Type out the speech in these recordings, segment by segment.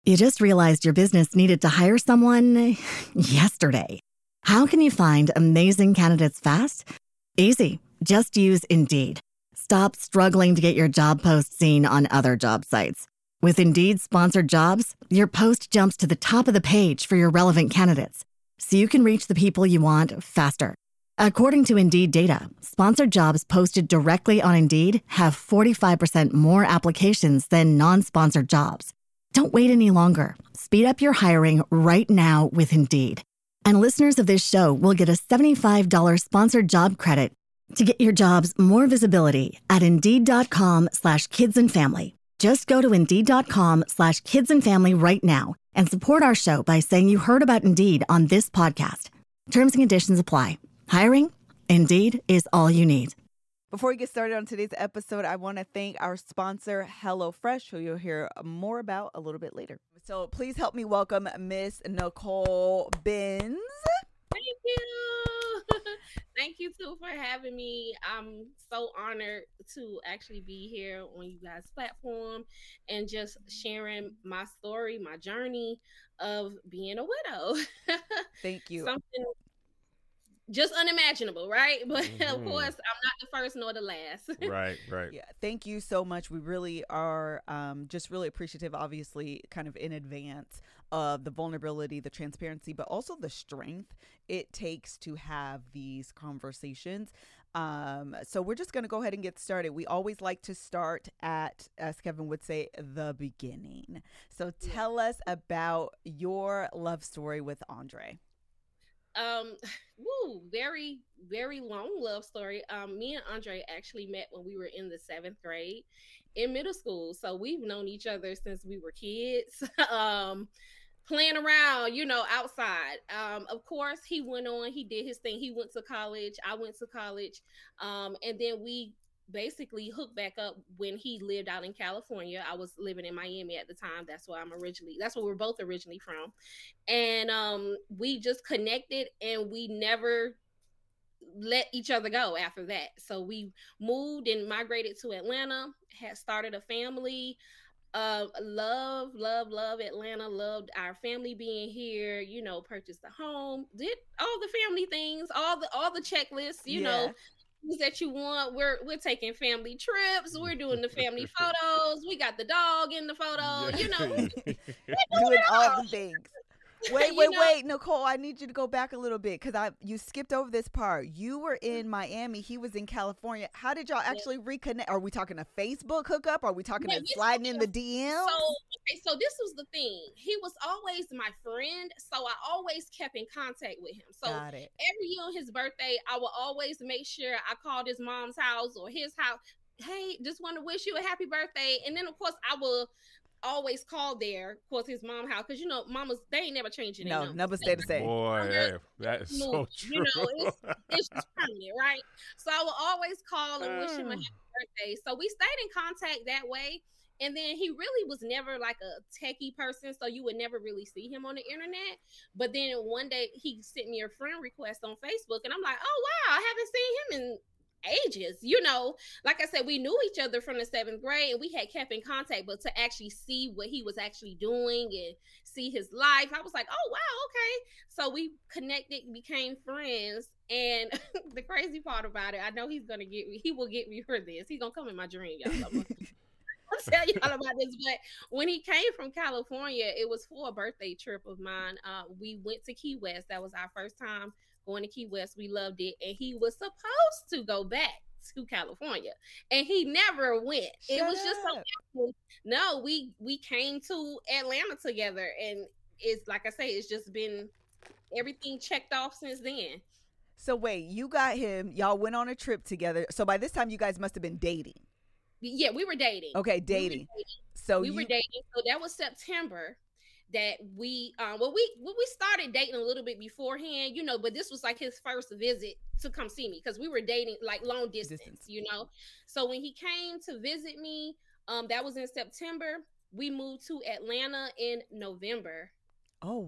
You just realized your business needed to hire someone yesterday. How can you find amazing candidates fast? Easy. Just use Indeed. Stop struggling to get your job post seen on other job sites. With Indeed sponsored jobs, your post jumps to the top of the page for your relevant candidates, so you can reach the people you want faster. According to Indeed data, sponsored jobs posted directly on Indeed have 45% more applications than non-sponsored jobs. Don't wait any longer. Speed up your hiring right now with Indeed. And listeners of this show will get a $75 sponsored job credit to get your jobs more visibility at Indeed.com/kidsandfamily. Just go to Indeed.com/kidsandfamily right now and support our show by saying you heard about Indeed on this podcast. Terms and conditions apply. Hiring? Indeed is all you need. Before we get started on today's episode, I want to thank our sponsor, HelloFresh, who you'll hear more about a little bit later. So please help me welcome Miss Nicole Benz. Thank you. Thank you, too, for having me. I'm so honored to actually be here on you guys' platform and just sharing my story, my journey of being a widow. Thank you. Something just unimaginable, right? But of course, I'm not the first nor the last. Right. Yeah, thank you so much. We really are just really appreciative, obviously, kind of in advance of the vulnerability, the transparency, but also the strength it takes to have these conversations. So we're just going to go ahead and get started. We always like to start at, as Kevin would say, the beginning. So tell us about your love story with Andre. Very, very long love story. Me and Andre actually met when we were in the 7th grade in middle school. So we've known each other since we were kids, playing around, outside. Of course, he went on, he did his thing. He went to college. I went to college. And then we basically hooked back up when he lived out in California. I was living in Miami at the time. That's where we're both originally from. And we just connected and we never let each other go after that. So we moved and migrated to Atlanta, had started a family. Love Atlanta, loved our family being here, purchased a home, did all the family things, all the checklists, that you want. We're taking family trips, we're doing the family photos, we got the dog in the photo, doing all the things. Wait, Nicole, I need you to go back a little bit because you skipped over this part. You were in Miami, he was in California. How did y'all actually reconnect? Are we talking a Facebook hookup? Are we talking sliding in the DM? So this was the thing. He was always my friend, so I always kept in contact with him. So every year on his birthday, I will always make sure I called his mom's house or his house. Hey, just want to wish you a happy birthday. And then, of course, I will always call there, of course, his mom house, because mamas, they ain't never changing their numbers. Never stay the same. Boy, that is so true. It's just permanent, right? So I will always call and wish him a happy birthday. So we stayed in contact that way. And then he really was never like a techie person, so you would never really see him on the internet. But then one day he sent me a friend request on Facebook, and I'm like, oh wow, I haven't seen him in ages. Like I said, we knew each other from the 7th grade and we had kept in contact, but to actually see what he was actually doing and see his life, I was like, oh wow, okay. So we connected, became friends. And the crazy part about it, I know he will get me for this. He's gonna come in my dream, y'all. I'll tell y'all about this. But when he came from California, it was for a birthday trip of mine. We went to Key West. That was our first time going to Key West. We loved it. And he was supposed to go back to California. And he never went. It was just so no, we came to Atlanta together. And it's like I say, it's just been everything checked off since then. So wait, you got him. Y'all went on a trip together. So by this time, you guys must have been dating. Yeah, we were dating. Okay, dating. So we were dating. So that was September that we started dating a little bit beforehand, but this was like his first visit to come see me because we were dating like long distance. So when he came to visit me, that was in September. We moved to Atlanta in November. Oh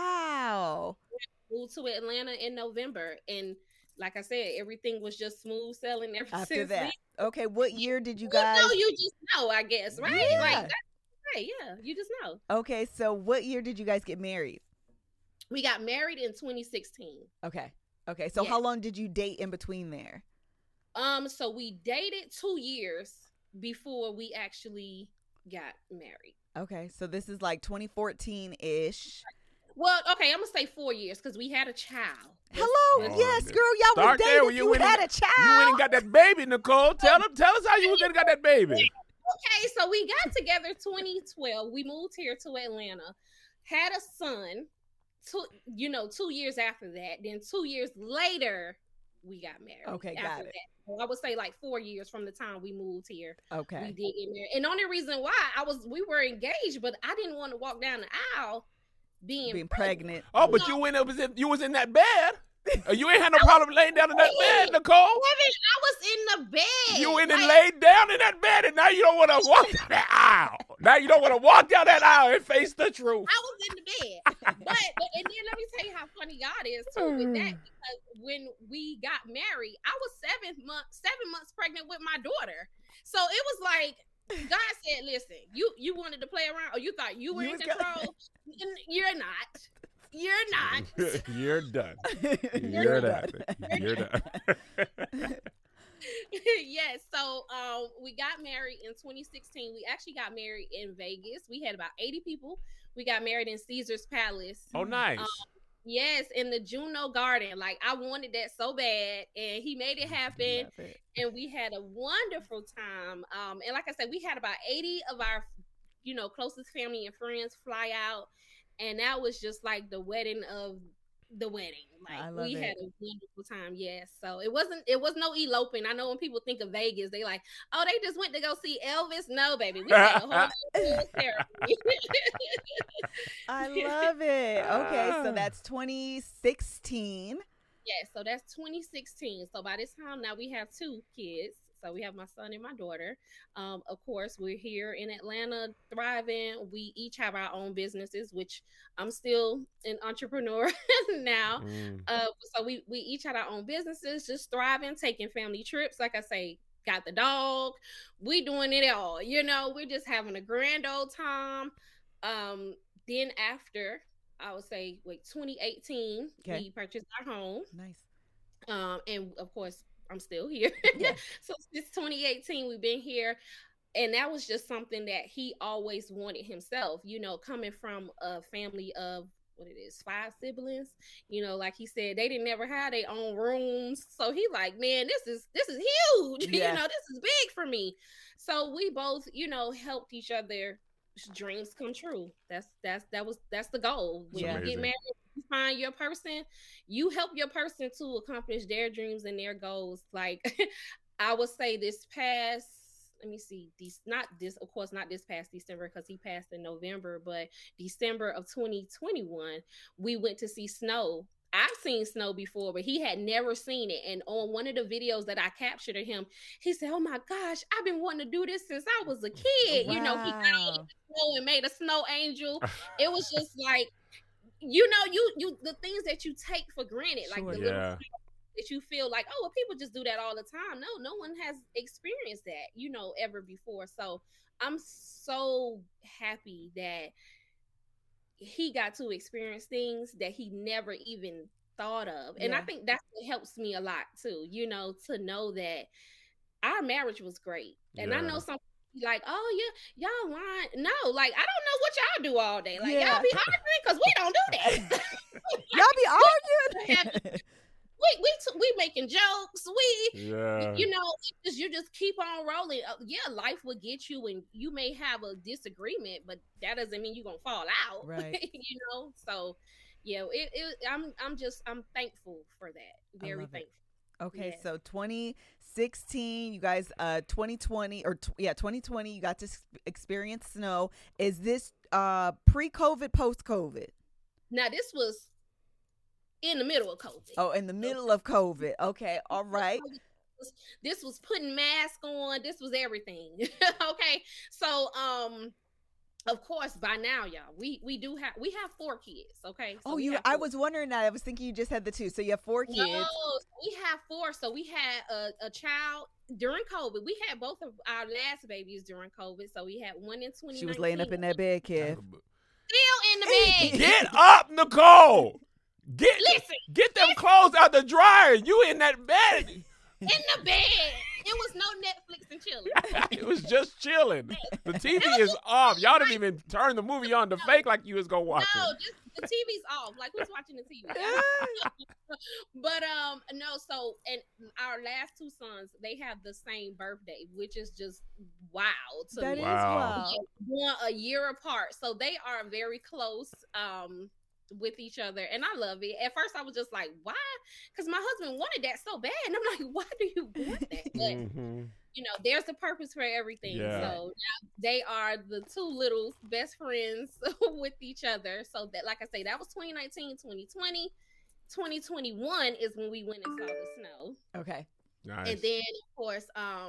wow. Moved to Atlanta in November, and like I said, everything was just smooth sailing ever after since that. then. Okay, what year did you guys? You just know, I guess, right? Yeah. Like that's okay. Yeah, you just know. Okay, so what year did you guys get married? We got married in 2016. Okay. So how long did you date in between there? So we dated 2 years before we actually got married. Okay, so this is like 2014-ish. Well, okay, I'm gonna say 4 years because we had a child. Hello, yes, girl, y'all was dating. You had a child. You went and got that baby, Nicole. Tell us how you went and got that baby. Okay, so we got together 2012. We moved here to Atlanta, had a son. 2 years after that. Then 2 years later, we got married. Okay, got it. That. So I would say like 4 years from the time we moved here. Okay, we did get married. And the only reason why we were engaged, but I didn't want to walk down the aisle being pregnant. Oh, but you was in that bed. You ain't had no problem laying down in that bed, Nicole. I was in the bed. You went and laid down in that bed, and now you don't want to walk down that aisle. Now you don't want to walk down that aisle and face the truth. I was in the bed. but and then let me tell you how funny God is too with that. Because when we got married, I was 7 months pregnant with my daughter. So it was like God said, "Listen, you wanted to play around, or you thought you were in control. You're not. You're not. You're done. You're done. You're done." Yes. So we got married in 2016. We actually got married in Vegas. We had about 80 people. We got married in Caesar's Palace. Oh, nice. Yes, in the Juno Garden. Like, I wanted that so bad, and he made it happen. And we had a wonderful time. And like I said, we had about 80 of our, closest family and friends fly out. And that was just like the wedding of the wedding. Like, we had a wonderful time. Yes. So it was no eloping. I know when people think of Vegas, they like, oh, they just went to go see Elvis. No, baby. We had a whole ceremony. I love it. Okay. So that's 2016. Yes. So that's 2016. So by this time now we have 2 kids. So we have my son and my daughter. Of course, we're here in Atlanta thriving. We each have our own businesses, which I'm still an entrepreneur now. So we each had our own businesses, just thriving, taking family trips. Like I say, got the dog. We doing it all. We're just having a grand old time. Then after, I would say, 2018, we purchased our home. Nice. And of course, I'm still here. Yeah. So since 2018, we've been here. And that was just something that he always wanted himself, coming from a family of 5 siblings, like he said, they didn't never have their own rooms. So he like, man, this is huge. Yeah. This is big for me. So we both, helped each other dreams come true. That's the goal. When you get married, you find your person, you help your person to accomplish their dreams and their goals. Like, I would say this past, let me see, not this past December, because he passed in November, but December of 2021, we went to see snow. I've seen snow before, but he had never seen it. And on one of the videos that I captured of him, he said, "Oh my gosh, I've been wanting to do this since I was a kid." Wow. He got in the snow and made a snow angel. It was just like, you the things that you take for granted, like the little that you feel like, oh, well, people just do that all the time. No one has experienced that, ever before. So I'm so happy that he got to experience things that he never even thought of. And I think that's what helps me a lot too, to know that our marriage was great. And I know some people like, oh yeah, y'all lying. No, like, I don't know what y'all do all day. Like, y'all be arguing because we don't do that. Y'all be arguing? We making jokes. You just keep on rolling. Life will get you, and you may have a disagreement, but that doesn't mean you're gonna fall out. Right. So I'm thankful for that. Very thankful. Okay, so 2016, you guys, 2020 2020, you got to experience snow. Is this pre-COVID, post-COVID? Now this was in the middle of COVID. Oh, in the middle of COVID. Okay, all right. This was putting masks on. This was everything. Okay, so of course, by now, y'all, we have 4 kids. Okay. So Oh, we you. have I 4. was wondering that. I was thinking you just had the 2. So you have 4 No, kids. we have 4. So we had a child during COVID. We had both of our last babies during COVID. So we had one in 2019. She was laying up in that bed, kid. Still in the bed. Get up, Nicole. Listen, Get them clothes out the dryer. You in that bed. in the bed. It was no Netflix and chilling. It was just chilling. The TV is off. Y'all didn't even turn the movie on to fake like you was gonna watch No, it. just the TV's off. Like, who's watching the TV? But no. So, and our last 2 sons, they have the same birthday, which is just wild to That me. is Wow. wild. Born a year apart, so they are very close. With each other, and I love it. At first I was just like, why? Because my husband wanted that so bad, and I'm like, why do you want that? But Mm-hmm. you know, there's a purpose for everything. Yeah. So now they are the 2 little best friends with each other. So that, like I say, that was 2019. 2020, 2021 is when we went and saw the snow. Okay. Nice. And then of course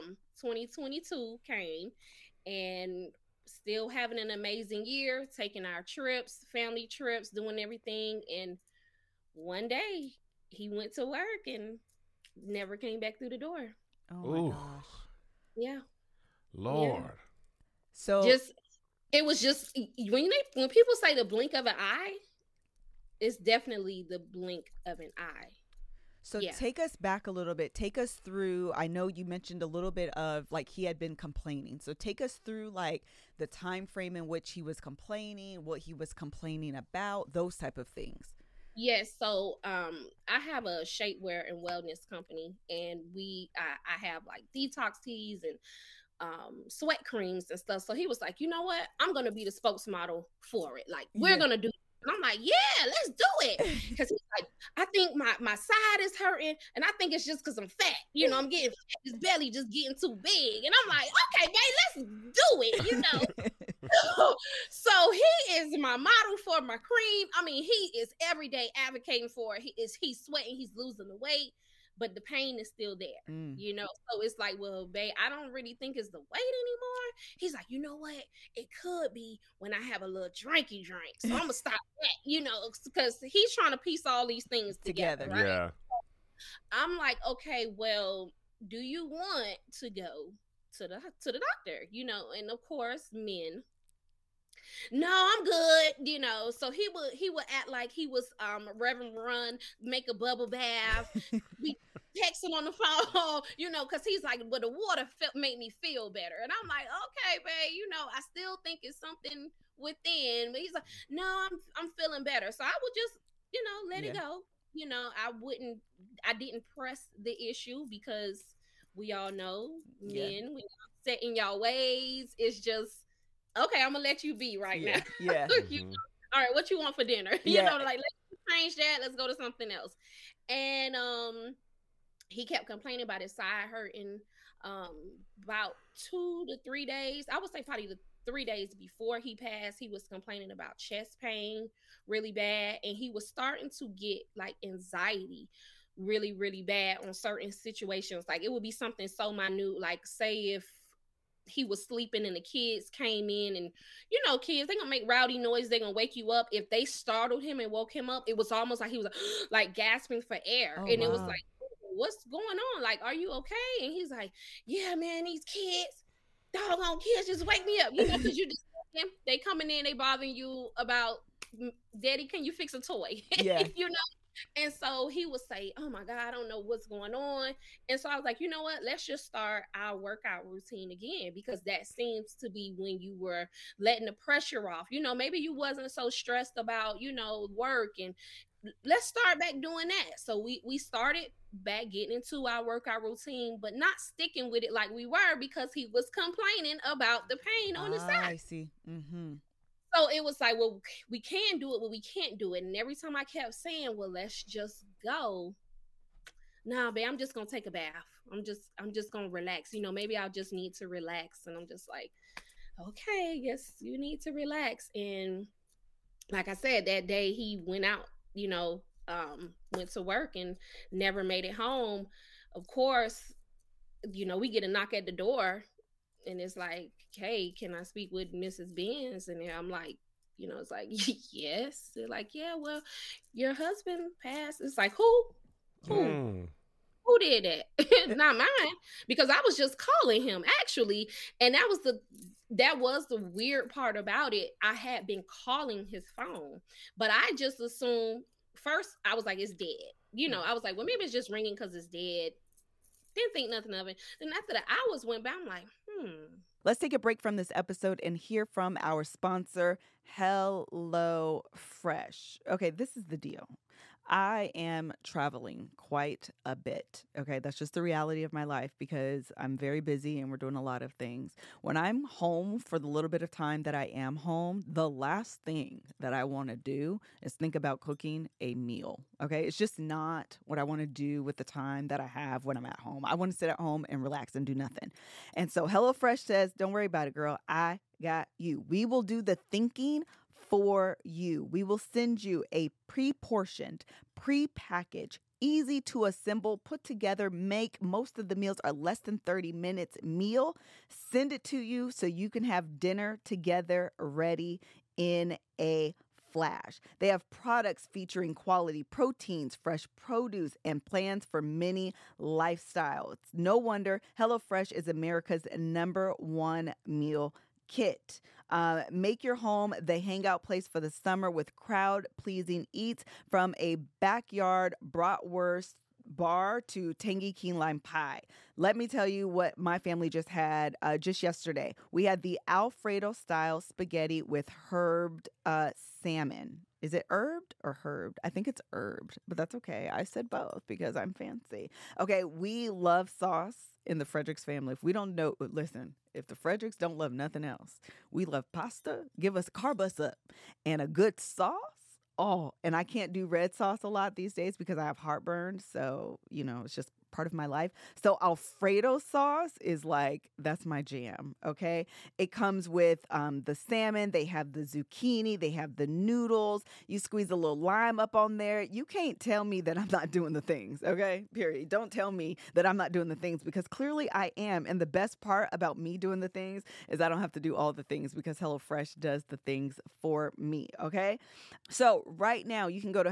2022 came, and still having an amazing year, taking our trips, family trips, doing everything. And one day he went to work and never came back through the door. Oh my Ooh. gosh. Yeah. Lord. So It was just when people say the blink of an eye, it's definitely the blink of an eye. So Yeah. take us back a little bit. Take us through, I know you mentioned a little bit of like he had been complaining. So take us through like the time frame in which he was complaining, what he was complaining about, those type of things. Yes, so I have a shapewear and wellness company, and I have like detox teas and sweat creams and stuff. So he was like, you know what? I'm gonna be the spokesmodel for it. Like, we're Yeah. gonna do it. And I'm like, yeah, let's do it. Because he's like, I think my side is hurting, and I think it's just because I'm fat. You know, I'm getting fat. His belly just getting too big. And I'm like, okay, babe, let's do it, you know. So he is my model for my cream. I mean, he is every day advocating for it. He's sweating, he's losing the weight, but the pain is still there. You know, so it's like, well, babe, I don't really think it's the weight anymore. He's like, you know what? It could be when I have a little drinky drink. So I'm gonna stop that, you know, because he's trying to piece all these things together. Right? Yeah. I'm like, okay, well, do you want to go to the doctor? You know, and of course, men. No, I'm good, you know. So he would act like he was Reverend Run, make a bubble bath, be texting on the phone, you know, because he's like, but the water made me feel better. And I'm like, okay, babe, you know, I still think it's something within. But he's like, no, I'm feeling better. So I would just, you know, let it go. You know, I didn't press the issue because we all know men, we set in y'all ways. It's just, okay, I'm gonna let you be right now. Yeah. You know, all right, what you want for dinner? You know, like, let's change that. Let's go to something else. And he kept complaining about his side hurting. About 2 to 3 days, I would say probably the 3 days before he passed, he was complaining about chest pain really bad, and he was starting to get like anxiety really, really bad on certain situations. Like, it would be something so minute, like say if he was sleeping and the kids came in, and you know, kids, they're gonna make rowdy noise, they're gonna wake you up. If they startled him and woke him up, it was almost like he was like gasping for air. And it was like, what's going on? Like, are you okay? And he's like, yeah, man, these kids, doggone kids, just wake me up, you know, because you just they coming in, they bothering you about, daddy, can you fix a toy? Yeah. You know. And so he would say, oh my God, I don't know what's going on. And so I was like, you know what? Let's just start our workout routine again, because that seems to be when you were letting the pressure off. You know, maybe you wasn't so stressed about, you know, work, and let's start back doing that. So we started back getting into our workout routine, but not sticking with it like we were, because he was complaining about the pain on his side. I see. Mm-hmm. So it was like, well, we can do it, but we can't do it. And every time I kept saying, well, let's just go. Nah, babe, I'm just going to take a bath. I'm just going to relax. You know, maybe I'll just need to relax. And I'm just like, okay, yes, you need to relax. And like I said, that day he went out, you know, went to work and never made it home. Of course, you know, we get a knock at the door. and it's like, hey, can I speak with Mrs. Benz? And then I'm like, it's like, yes. They're like, yeah, well, your husband passed. It's like, who? Who did that? Not mine, because I was just calling him actually, and that was the weird part about it. I had been calling his phone, but I just assumed first. I was like, it's dead. I was like, well, maybe it's just ringing because it's dead. Didn't think nothing of it. Then after the hours went by, I'm like, Let's take a break from this episode and hear from our sponsor, HelloFresh. Okay, this is the deal. I am traveling quite a bit. Okay, that's just the reality of my life because I'm very busy and we're doing a lot of things. When I'm home for the little bit of time that I am home, the last thing that I want to do is think about cooking a meal. Okay, it's just not what I want to do with the time that I have when I'm at home. I want to sit at home and relax and do nothing. And so HelloFresh says, don't worry about it, girl. I got you. We will do the thinking for you. We will send you a pre-portioned, pre-packaged, easy to assemble, put together, make, most of the meals are less than 30 minutes meal. Send it to you so you can have dinner together ready in a flash. They have products featuring quality proteins, fresh produce, and plans for many lifestyles. No wonder HelloFresh is America's #1 meal kit. Make your home the hangout place for the summer with crowd-pleasing eats, from a backyard bratwurst bar to tangy key lime pie. Let me tell you what my family just had just yesterday. We had the Alfredo-style spaghetti with herbed salmon. Is it herbed or herbed? I think it's herbed, but that's okay. I said both because I'm fancy. Okay, we love sauce in the Fredericks family. If we don't know, listen, if the Fredericks don't love nothing else, we love pasta. Give us carb us up and a good sauce. Oh, and I can't do red sauce a lot these days because I have heartburn. So, it's just part of my life. So Alfredo sauce is like, that's my jam. Okay. It comes with the salmon. They have the zucchini. They have the noodles. You squeeze a little lime up on there. You can't tell me that I'm not doing the things. Okay. Period. Don't tell me that I'm not doing the things because clearly I am. And the best part about me doing the things is I don't have to do all the things because HelloFresh does the things for me. Okay. So right now you can go to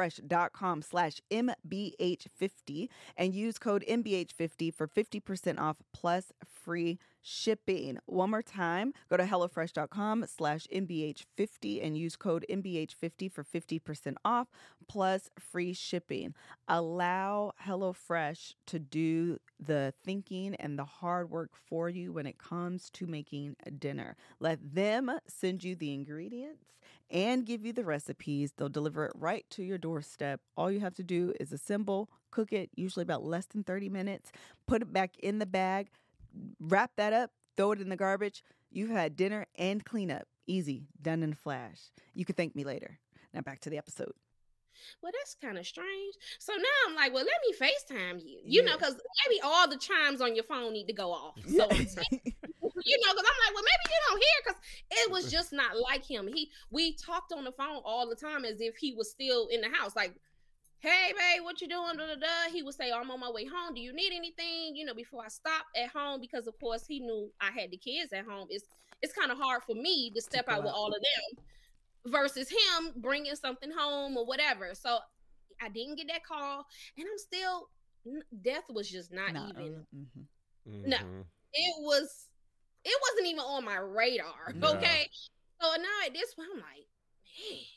HelloFresh.com/MBH50 and use code MBH50 for 50% off plus free shipping. One more time, go to HelloFresh.com/MBH50 and use code MBH50 for 50% off plus free shipping. Allow HelloFresh to do the thinking and the hard work for you when it comes to making dinner. Let them send you the ingredients and give you the recipes. They'll deliver it right to your doorstep. All you have to do is assemble, cook it, usually about less than 30 minutes, put it back in the bag, wrap that up, throw it in the garbage. You've had dinner and cleanup. Easy, done in a flash. You can thank me later. Now back to the episode. Well, that's kind of strange. So now I'm like, well, let me FaceTime you, because maybe all the chimes on your phone need to go off. So, because I'm like, well, maybe you don't hear, because it was just not like him. We talked on the phone all the time as if he was still in the house. Like, hey, babe, what you doing? Da, da, da. He would say, I'm on my way home. Do you need anything? Before I stop at home, because of course he knew I had the kids at home. It's kind of hard for me to step out with all of them versus him bringing something home or whatever. So I didn't get that call, and I'm still, death was just not even. Mm-hmm. No, it wasn't even on my radar. No. Okay, so now at this point, I'm like, man.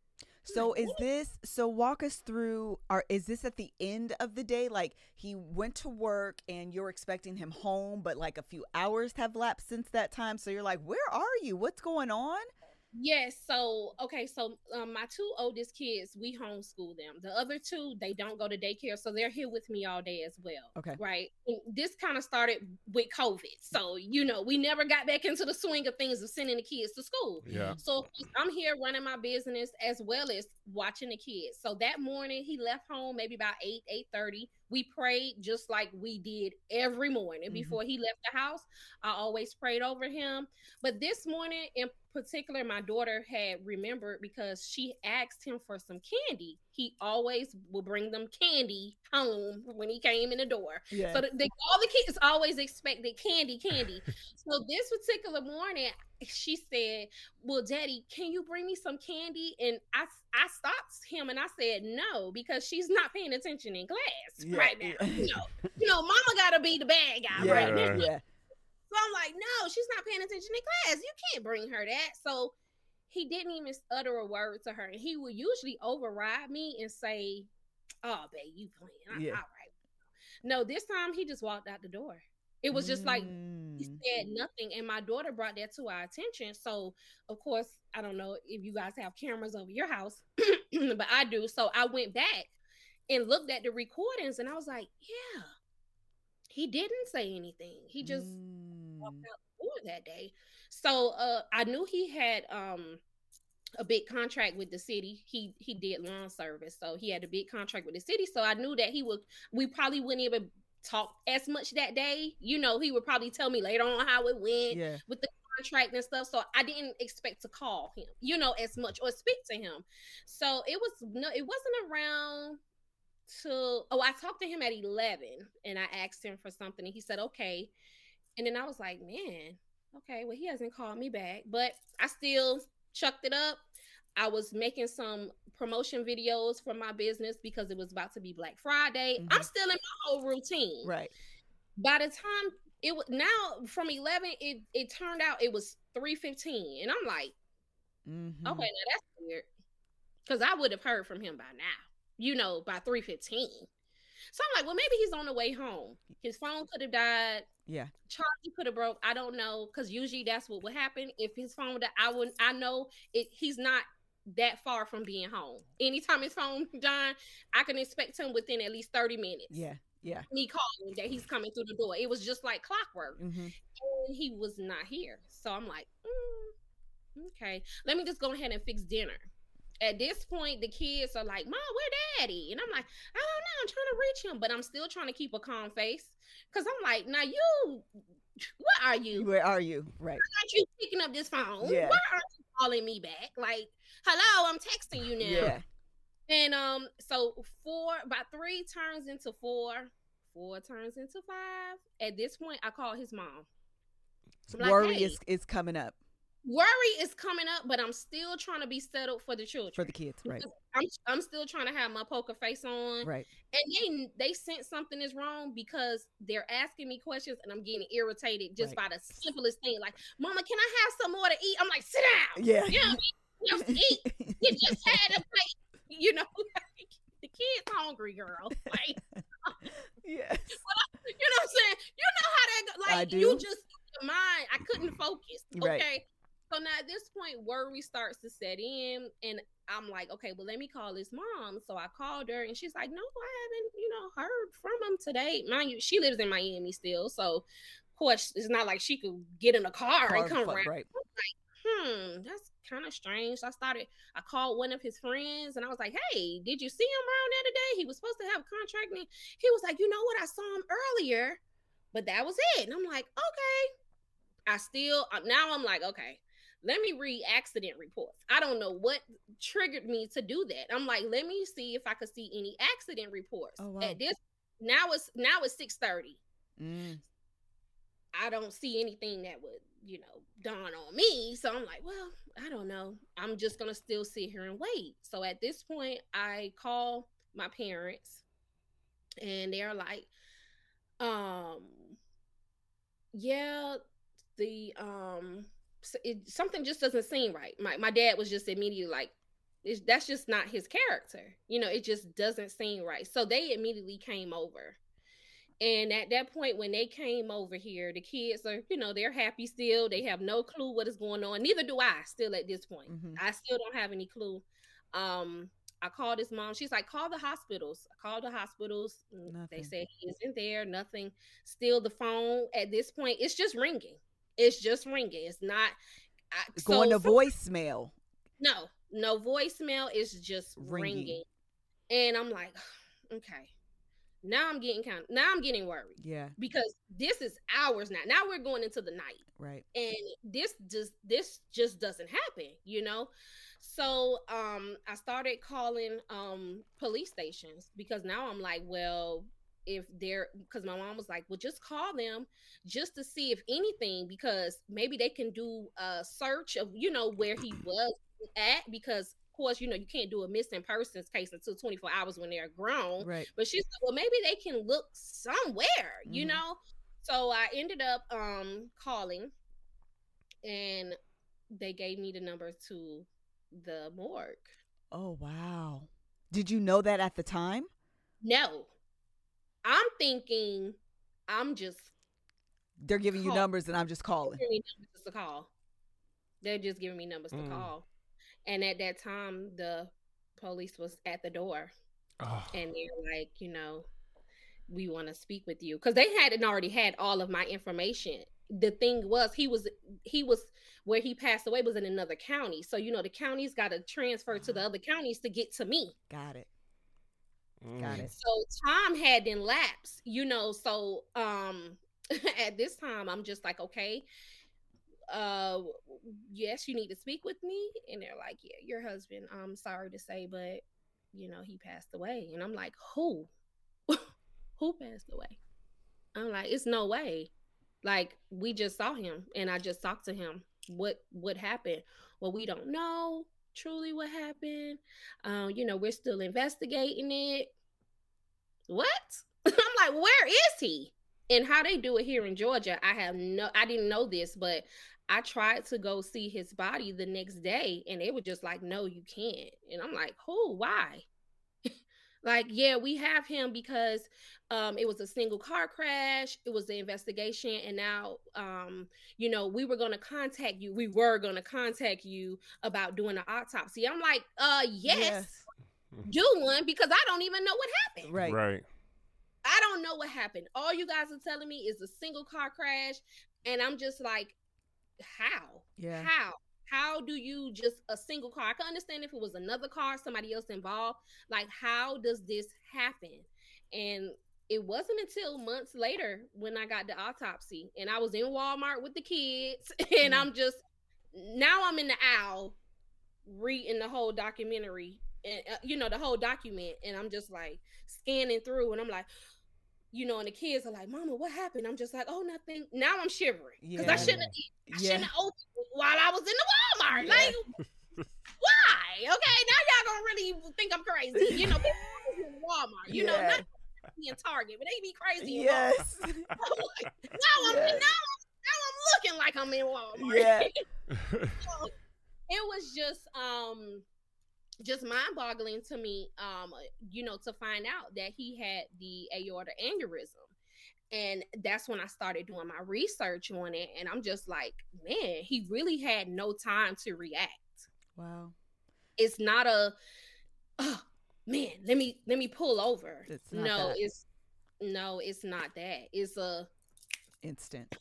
So walk us through, is this at the end of the day? Like he went to work and you're expecting him home, but like a few hours have lapsed since that time. So you're like, where are you? What's going on? Yes. So, okay. So my two oldest kids, we homeschool them. The other two, they don't go to daycare. So they're here with me all day as well. Okay. Right. And this kind of started with COVID. So, we never got back into the swing of things of sending the kids to school. Yeah. So I'm here running my business as well as watching the kids. So that morning he left home maybe about 8:30. We prayed just like we did every morning before he left the house. I always prayed over him. But this morning, particular, my daughter had remembered because she asked him for some candy. He always will bring them candy home when he came in the door. Yeah. So all the kids always expected candy. So this particular morning, she said, well, Daddy, can you bring me some candy? And I stopped him and I said no, because she's not paying attention in class right now. You know, mama gotta be the bad guy right now. Yeah. So I'm like, no, she's not paying attention in class. You can't bring her that. So he didn't even utter a word to her. And he would usually override me and say, oh, babe, you playing. All right. No, this time he just walked out the door. It was just like, he said nothing. And my daughter brought that to our attention. So, of course, I don't know if you guys have cameras over your house, but I do. So I went back and looked at the recordings and I was like, yeah, he didn't say anything. He just walked out the door that day. So I knew he had a big contract with the city. He did lawn service. So he had a big contract with the city. So I knew that we probably wouldn't even talk as much that day. You know, he would probably tell me later on how it went with the contract and stuff. So I didn't expect to call him, you know, as much or speak to him. So it wasn't around I talked to him at 11 and I asked him for something and he said, okay. And then I was like, man, okay, well, he hasn't called me back, but I still chucked it up. I was making some promotion videos for my business because it was about to be Black Friday. I'm still in my whole routine. Right. By the time it was now from 11, it turned out it was 3:15. And I'm like, okay, now that's weird. Because I would have heard from him by now, you know, by 3:15. So I'm like, well, maybe he's on the way home. His phone could have died. Yeah. Charger could have broke. I don't know. Because usually that's what would happen. If his phone died, I know he's not that far from being home. Anytime his phone died, I can expect him within at least 30 minutes. Yeah. Yeah. Me calling that he's coming through the door. It was just like clockwork. And he was not here. So I'm like, okay, let me just go ahead and fix dinner. At this point, the kids are like, Mom, where Daddy? And I'm like, I don't know. I'm trying to reach him, but I'm still trying to keep a calm face. Because I'm like, now what are you? Where are you? Right. Why aren't you picking up this phone? Yeah. Why aren't you calling me back? Like, hello, I'm texting you now. Yeah. And so about 3 turns into 4 turns into 5. At this point, I call his mom. Worry is coming up. Worry is coming up, but I'm still trying to be settled for the children. For the kids, right. I'm still trying to have my poker face on. Right. And they sense something is wrong because they're asking me questions and I'm getting irritated just by the simplest thing. Like, Mama, can I have some more to eat? I'm like, sit down. Yeah. You know, eat. You just had a plate. You know, like, the kid's hungry, girl. Like, yes. You know what I'm saying? You know how that go. Like, I do. You just, your mind, I couldn't focus. Okay. Right. So now at this point, worry starts to set in, and I'm like, okay, well, let me call his mom. So I called her, and she's like, no, I haven't, heard from him today. Mind you, she lives in Miami still, so of course it's not like she could get in a car and come around. Right. I'm like, that's kind of strange. So I called one of his friends, and I was like, hey, did you see him around there today? He was supposed to have a contract, and he was like, you know what? I saw him earlier, but that was it. And I'm like, okay. Now I'm like, okay. Let me read accident reports. I don't know what triggered me to do that. I'm like, let me see if I could see any accident reports. Oh, wow. At this now it's 6:30. I don't see anything that would, dawn on me. So I'm like, well, I don't know. I'm just gonna still sit here and wait. So at this point, I call my parents, and they're like, something just doesn't seem right. My dad was just immediately like, that's just not his character. It just doesn't seem right. So they immediately came over. And at that point, when they came over here, the kids are, they're happy still. They have no clue what is going on. Neither do I still at this point. I still don't have any clue. I called his mom. She's like, call the hospitals. I called the hospitals. They said he isn't there. Nothing. Still the phone at this point, it's just ringing. It's just ringing. It's not going to voicemail. No voicemail. It's just ringing. And I'm like, okay. Now I'm getting worried. Yeah. Because this is hours now. Now we're going into the night. Right. And this just doesn't happen, you know? So I started calling police stations, because now I'm like, well, if they're, because my mom was like, well, just call them just to see if anything, because maybe they can do a search of, you know, where he was at, because of course, you know, you can't do a missing persons case until 24 hours when they're grown. Right. But she said, well, maybe they can look somewhere, you know? So I ended up calling, and they gave me the number to the morgue. Oh, wow. Did you know that at the time? No. I'm thinking they're giving you numbers and I'm just calling. They're giving me numbers to call. They're just giving me numbers to call. And at that time, the police was at the door. Oh. And they're like, you know, we want to speak with you. Because they hadn't already had all of my information. The thing was, he was where he passed away was in another county. So, you know, the counties got to transfer to the other counties to get to me. Got it. So time had elapsed, you know, so at this time I'm just like, okay, yes, you need to speak with me. And they're like, yeah, your husband, I'm sorry to say, but you know, he passed away. And I'm like, who passed away? I'm like, it's no way. Like, we just saw him and I just talked to him. What happened? Well, we don't know truly what happened. You know, we're still investigating it. What? I'm like, where is he? And how they do it here in Georgia, I didn't know this, but I tried to go see his body the next day and they were just like, no, you can't. And I'm like, who? Why? Like, yeah, we have him because it was a single car crash. It was the investigation. And now, you know, we were going to contact you about doing an autopsy. I'm like, yes. Do one, because I don't even know what happened. Right. I don't know what happened. All you guys are telling me is a single car crash. And I'm just like, how? Yeah. How do you just a single car? I can understand if it was another car, somebody else involved. Like, how does this happen? And it wasn't until months later when I got the autopsy and I was in Walmart with the kids and I'm in the aisle reading the whole documentary and, you know, the whole document. And I'm just like scanning through and I'm like, you know, and the kids are like, Mama, what happened? I'm just like, oh, nothing. Now I'm shivering because I shouldn't have opened while I was in the Walmart. Yeah. Like, why? Okay, now y'all gonna really think I'm crazy. You know, people in Walmart, you know, not in Target, but they be crazy. Yes. Now I'm looking like I'm in Walmart. Yeah. So it was just mind-boggling to me, you know, to find out that he had the aorta aneurysm. And that's when I started doing my research on it. And I'm just like, man, he really had no time to react. Wow. It's not oh man, let me pull over. It's not that. It's a instant.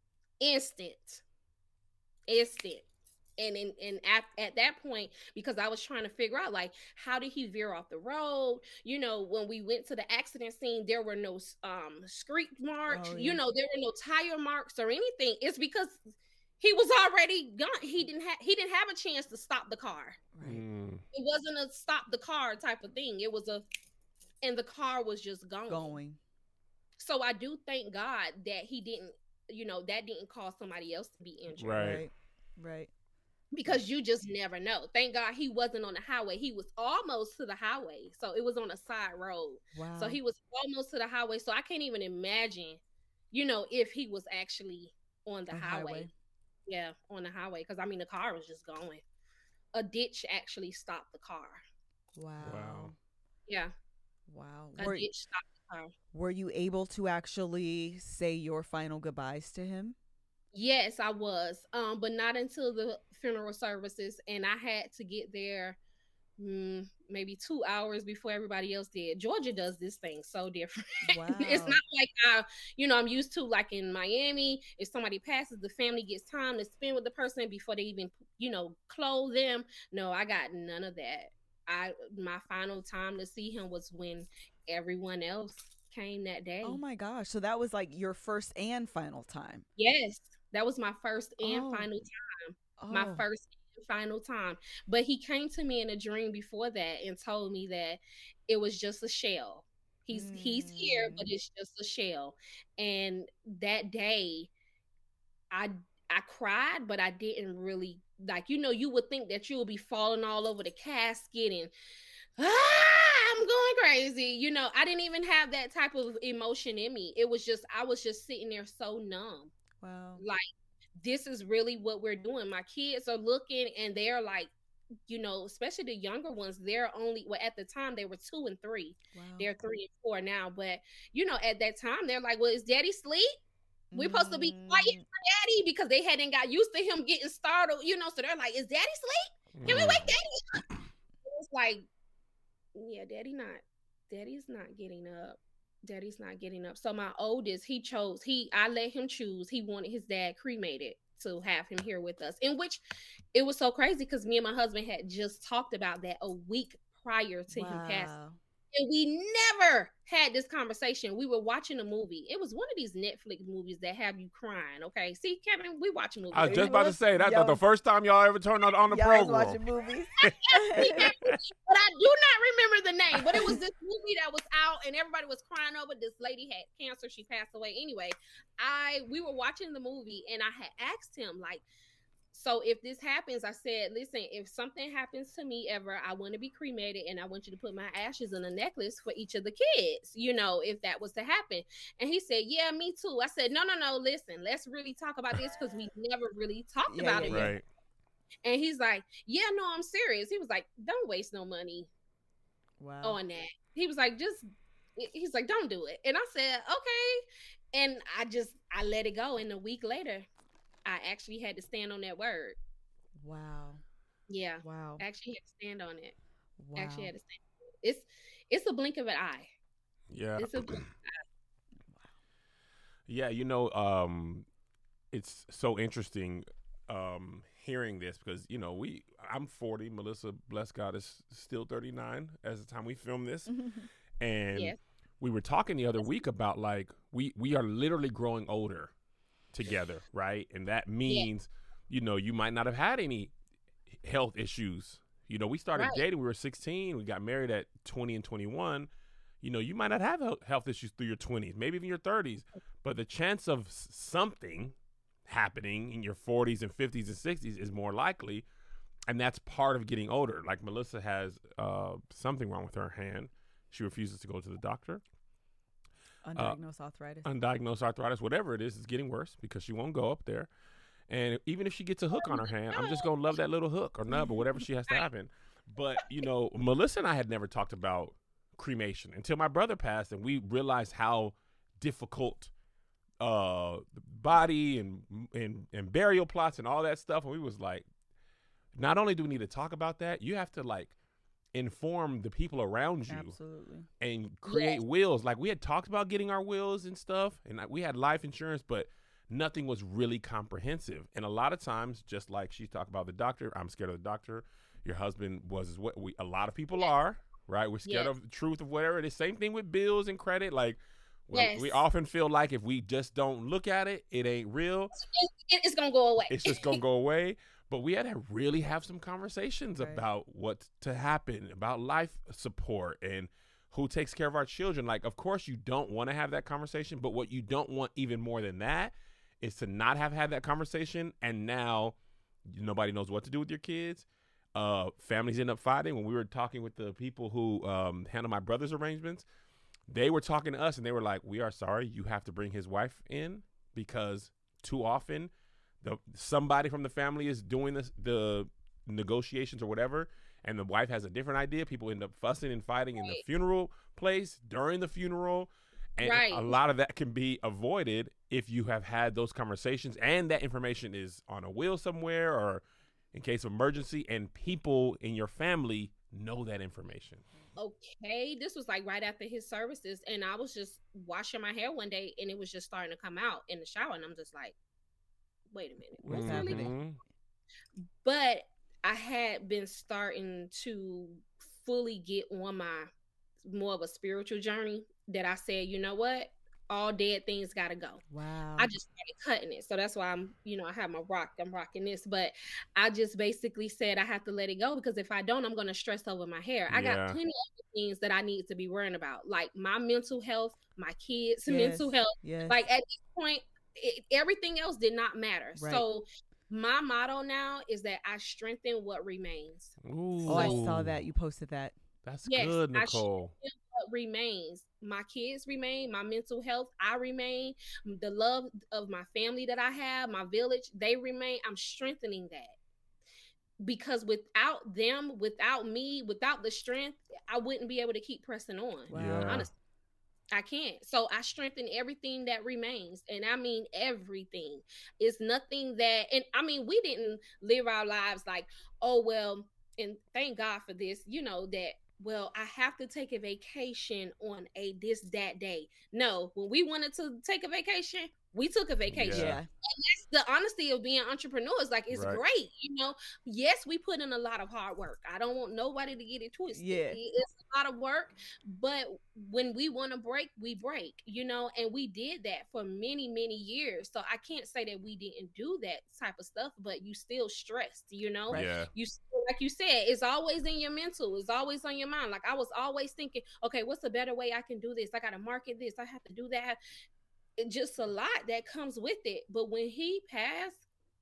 And at that point, because I was trying to figure out, like, how did he veer off the road? You know, when we went to the accident scene, there were no screech marks. Oh, yeah. You know, there were no tire marks or anything. It's because he was already gone. He didn't have a chance to stop the car. Right. It wasn't a stop the car type of thing. It was and the car was just going. So I do thank God that he didn't, you know, that didn't cause somebody else to be injured. Right. Because you just never know. Thank God he wasn't on the highway. He was almost to the highway. So it was on a side road. Wow. So he was almost to the highway. So I can't even imagine, you know, if he was actually on the highway. Yeah, on the highway. Because, I mean, the car was just going. A ditch actually stopped the car. Wow. Yeah. Wow. A ditch stopped the car. Were you able to actually say your final goodbyes to him? Yes, I was, but not until the funeral services, and I had to get there maybe 2 hours before everybody else did. Georgia does this thing so different. Wow. It's not like I'm used to, like in Miami, if somebody passes, the family gets time to spend with the person before they even, you know, clothe them. No, I got none of that. My final time to see him was when everyone else came that day. Oh my gosh. So that was like your first and final time. Yes, that was my first and Oh. final time. Oh. My first and final time. But he came to me in a dream before that and told me that it was just a shell. He's here, but it's just a shell. And that day, I cried, but I didn't really, like, you would think that you would be falling all over the casket and I'm going crazy. I didn't even have that type of emotion in me. I was just sitting there so numb. Wow. Like, this is really what we're doing. My kids are looking and they're like, especially the younger ones, they're only, well, at the time they were 2 and 3. Wow. They're 3 and 4 now. But, at that time, they're like, well, is daddy asleep? We're supposed to be quiet for daddy because they hadn't got used to him getting startled, so they're like, is daddy asleep? Can we wake daddy up? It's like, yeah, daddy's not getting up. Daddy's not getting up. So my oldest, I let him choose. He wanted his dad cremated to have him here with us, in which it was so crazy because me and my husband had just talked about that a week prior to him passing. And we never had this conversation. We were watching a movie. It was one of these Netflix movies that have you crying. Okay, see, Kevin, we watch movies. I was just about to say that's the first time y'all ever turned on the program. Watching movies. But I do not remember the name. But it was this movie that was out, and everybody was crying over. This lady had cancer. She passed away. Anyway, we were watching the movie, and I had asked him, like, so if this happens, I said, listen, if something happens to me ever, I want to be cremated and I want you to put my ashes in a necklace for each of the kids, if that was to happen. And he said, yeah, me too. I said, no, listen, let's really talk about this because we never really talked about it. Right. And he's like, yeah, no, I'm serious. He was like, don't waste no money on that. He was like, he's like, don't do it. And I said, okay. And I let it go. And a week later, I actually had to stand on that word. Wow. Yeah. Wow. Actually had to stand on it. Wow. Actually had to stand. It's a blink of an eye. Yeah. It's a blink of an eye. Yeah, it's so interesting hearing this because I'm 40. Melissa, bless God, is still 39 as the time we film this, and yes. We were talking the other week about like we are literally growing older together, right? And that means, you might not have had any health issues. We started dating, we were 16, we got married at 20 and 21. You might not have health issues through your 20s, maybe even your 30s, but the chance of something happening in your 40s and 50s and 60s is more likely, and that's part of getting older. Like Melissa has something wrong with her hand. She refuses to go to the doctor. Undiagnosed arthritis, whatever it is getting worse because she won't go up there. And even if she gets a hook on her hand, I'm just going to love that little hook or nub or whatever she has to have in. But, Melissa and I had never talked about cremation until my brother passed, and we realized how difficult body and burial plots and all that stuff. And we was like, not only do we need to talk about that, you have to like inform the people around you. Absolutely. And create wills. Like we had talked about getting our wills and stuff, and we had life insurance, but nothing was really comprehensive. And a lot of times, just like she talked about the doctor, I'm scared of the doctor. Your husband was as what a lot of people are, right? We're scared of the truth of whatever it is. Same thing with bills and credit. Like we often feel like if we just don't look at it, it ain't real. It's gonna go away. It's just gonna go away. But we had to really have some conversations about what to happen, about life support and who takes care of our children. Like, of course, you don't want to have that conversation, but what you don't want even more than that is to not have had that conversation, and now nobody knows what to do with your kids. Families end up fighting. When we were talking with the people who handle my brother's arrangements, they were talking to us, and they were like, we are sorry, you have to bring his wife in because too often somebody from the family is doing the negotiations or whatever, and the wife has a different idea. People end up fussing and fighting in the funeral place during the funeral, and a lot of that can be avoided if you have had those conversations and that information is on a will somewhere or in case of emergency, and people in your family know that information. Okay, this was like right after his services, and I was just washing my hair one day, and it was just starting to come out in the shower, and I'm just like, wait a minute, what's happening? But I had been starting to fully get on my more of a spiritual journey that I said, you know what? All dead things gotta go. Wow. I just started cutting it. So that's why I have my rock. I'm rocking this. But I just basically said I have to let it go, because if I don't, I'm going to stress over my hair. I got plenty of things that I need to be worrying about, like my mental health, my kids' mental health. Yes. Like at this point, everything else did not matter. Right. So my motto now is that I strengthen what remains. Ooh. Oh, I saw that. You posted that. That's good, Nicole. What remains. My kids remain, my mental health, I remain, the love of my family that I have, my village, they remain. I'm strengthening that, because without them, without me, without the strength, I wouldn't be able to keep pressing on. Wow. Yeah. Honestly, I can't. So I strengthen everything that remains. And I mean, everything. It's nothing that, and I mean, we didn't live our lives like, oh, well, and thank God for this, that, well, I have to take a vacation on that day. No, when we wanted to take a vacation, we took a vacation. Yeah. And that's the honesty of being entrepreneurs. Like, it's great. Yes, we put in a lot of hard work. I don't want nobody to get it twisted. Yeah. It's a lot of work, but when we want to break, we break, and we did that for many, many years. So I can't say that we didn't do that type of stuff, but you still stressed, Right. Yeah. You still, like you said, it's always in your mental. It's always on your mind. Like, I was always thinking, okay, what's a better way I can do this? I got to market this. I have to do that. It's just a lot that comes with it. But when he passed,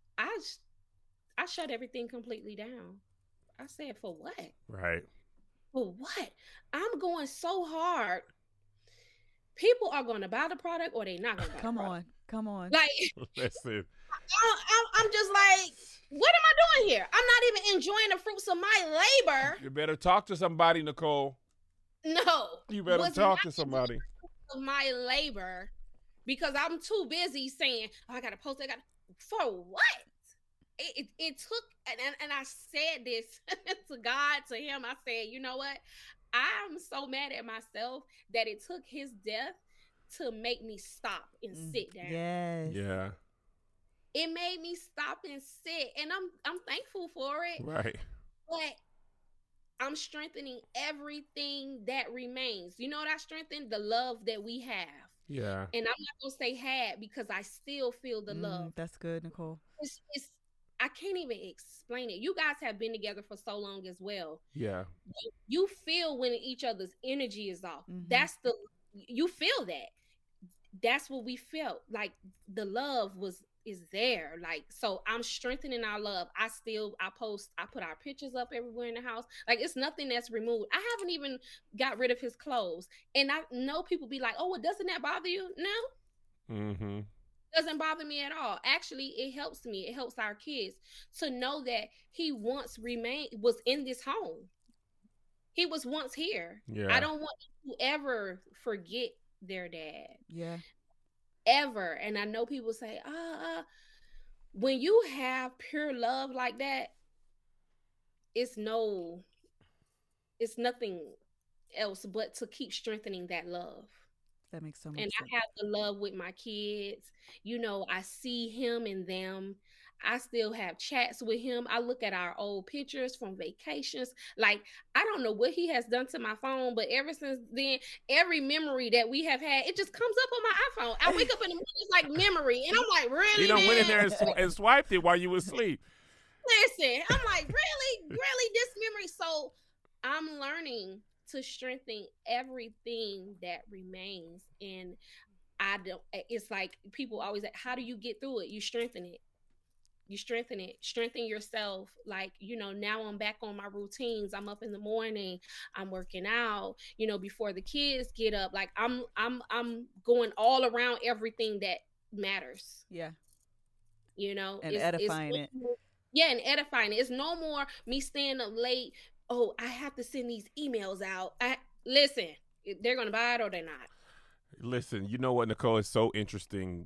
I shut everything completely down. I said, for what? Right. For what? I'm going so hard. People are going to buy the product, or they're not going to buy the product. Come on. Like, Listen. I'm just like, what am I doing here? I'm not even enjoying the fruits of my labor. You better talk to somebody, Nicole. No. You better talk to somebody. Of my labor, because I'm too busy saying, oh, I got to post. For what? It took, and I said this to God, to him. I said, you know what? I'm so mad at myself that it took his death to make me stop and sit down. Yes. Yeah. It made me stop and sit, and I'm thankful for it. Right. But I'm strengthening everything that remains. You know what I strengthened? The love that we have. Yeah. And I'm not gonna say had, because I still feel the love. That's good, Nicole. It's I can't even explain it. You guys have been together for so long as well. Yeah. You feel when each other's energy is off. Mm-hmm. You feel that. That's what we felt. Like, the love is there. Like, so I'm strengthening our love. I put our pictures up everywhere in the house. Like, it's nothing that's removed. I haven't even got rid of his clothes. And I know people be like, oh, well, doesn't that bother you? No. Mm-hmm. Doesn't bother me at all. Actually, it helps me. It helps our kids to know that he once was in this home. He was once here. Yeah. I don't want them to ever forget their dad. Yeah. Ever. And I know people say, when you have pure love like that, it's nothing else but to keep strengthening that love. That makes so much sense. I have the love with my kids. I see him in them. I still have chats with him. I look at our old pictures from vacations. Like, I don't know what he has done to my phone, but ever since then, every memory that we have had, it just comes up on my iPhone. I wake up in the morning, it's like memory. And I'm like, really? You done went in there and swiped it while you was asleep. Listen, I'm like, really this memory? So I'm learning to strengthen everything that remains. And it's like, people always say, how do you get through it? You strengthen it. Strengthen yourself. Like, now I'm back on my routines. I'm up in the morning, I'm working out, before the kids get up. Like, I'm going all around everything that matters. Yeah. And edifying it. Yeah, and edifying it. It's no more me staying up late. Oh, I have to send these emails out. Listen, they're going to buy it or they're not. Listen, you know what, Nicole, is so interesting.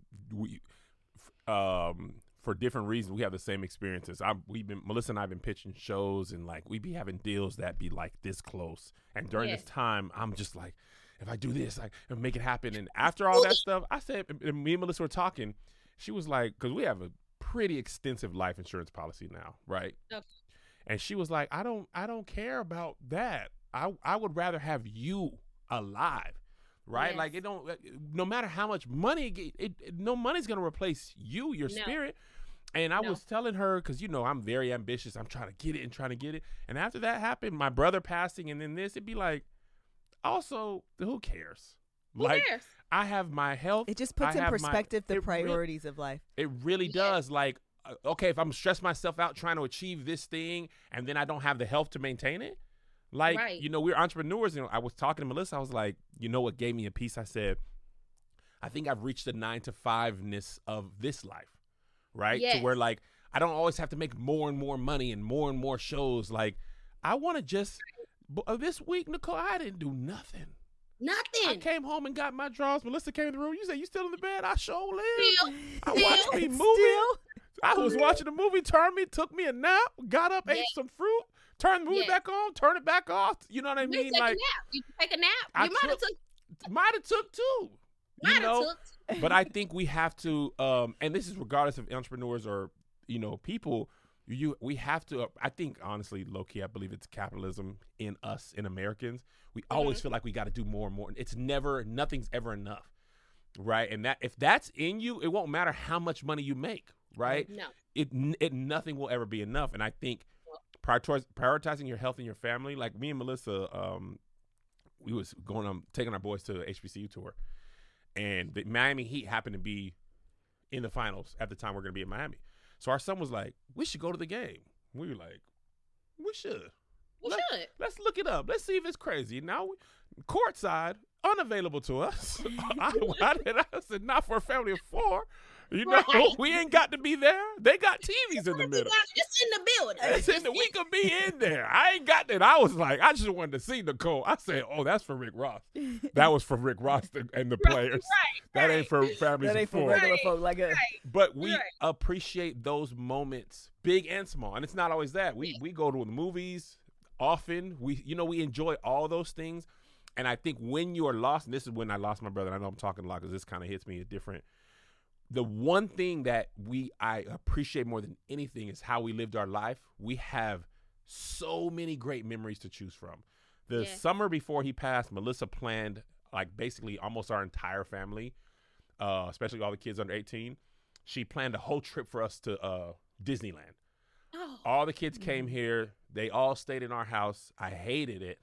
For different reasons, we have the same experiences. Melissa and I have been pitching shows, and like, we be having deals that be like this close. And during this time, I'm just like, if I do this, like, and make it happen. And after all that stuff, I said, and me and Melissa were talking. She was like, because we have a pretty extensive life insurance policy now, right? Okay. And she was like, I don't care about that. I would rather have you alive right? Yes. Like it don't. No matter how much money, no money's gonna replace your No. spirit. And I No. was telling her, because I'm very ambitious. I'm trying to get it. And after that happened, my brother passing, and then this, it'd be like, also, who cares? Who cares? I have my health. It just puts I in have perspective the it really- priorities of life. It really Yes. does. Like, okay, if I'm stressing myself out trying to achieve this thing, and then I don't have the health to maintain it, like, Right. we're entrepreneurs. I was talking to Melissa. I was like, what gave me a piece? I said, I think I've reached the 9-to-5-ness of this life. Right? Yes. To where, like, I don't always have to make more and more money and more shows. Like, I want to just, this week, Nicole, I didn't do nothing. I Nothing. came home and got my drawers. Melissa came in the room. You say, you still in the bed? I sure live. Still. I watched me movie. I was watching the movie, took me a nap, got up, ate some fruit, turned the movie Yes. back on, turn it back off. You know what I You mean? take Like, a nap. You take a nap. I You might have took two. Might have took. But I think we have to, and this is regardless of entrepreneurs or people. We have to. I think honestly, low key, I believe it's capitalism in us, in Americans. We always feel like we got to do more and more. It's nothing's ever enough, right? And that if that's in you, it won't matter how much money you make, right? No. Nothing will ever be enough. And I think prioritizing your health and your family, like me and Melissa, we was taking our boys to the HBCU tour. And the Miami Heat happened to be in the finals at the time we're going to be in Miami. So our son was like, we should go to the game. We were like, we should. Let's look it up. Let's see if it's crazy. Now, courtside, unavailable to us. I said, not for a family of 4. Right. We ain't got to be there. They got TVs in the middle. It's in the building. We could be in there. I ain't got that. I was like, I just wanted to see Nicole. I said, oh, that's for Rick Ross. That was for Rick Ross and the players. That ain't for families That ain't of for 4. regular folk like us. But we appreciate those moments, big and small. And it's not always that. We go to the movies often. We enjoy all those things. And I think when you are lost, and this is when I lost my brother, and I know I'm talking a lot because this kind of hits me different. The one thing that I appreciate more than anything is how we lived our life. We have so many great memories to choose from. The summer before he passed, Melissa planned like basically almost our entire family, especially all the kids under 18. She planned a whole trip for us to Disneyland. Oh. All the kids came here. They all stayed in our house. I hated it.